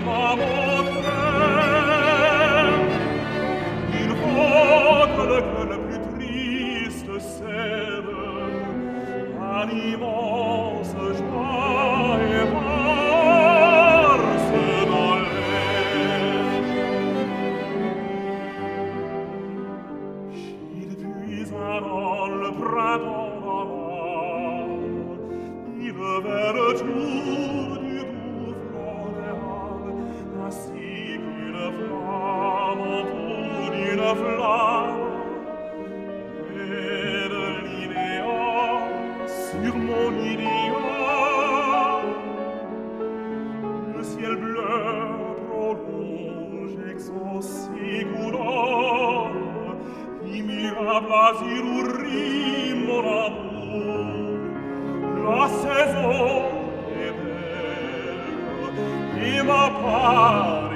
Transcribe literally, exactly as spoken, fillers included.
à mon cœur. Il faut que le cœur le plus triste cède à l'immense joie éparse dans l'air. Il puisa dans le printemps d'avant, il vers le jour du doux floréal, ainsi qu'une flamme autour d'une flamme, et de l'idéal sur mon idéal, le ciel bleu prolonge exaucé courant, immirable azur où rime mon amour. La saison est belle et ma part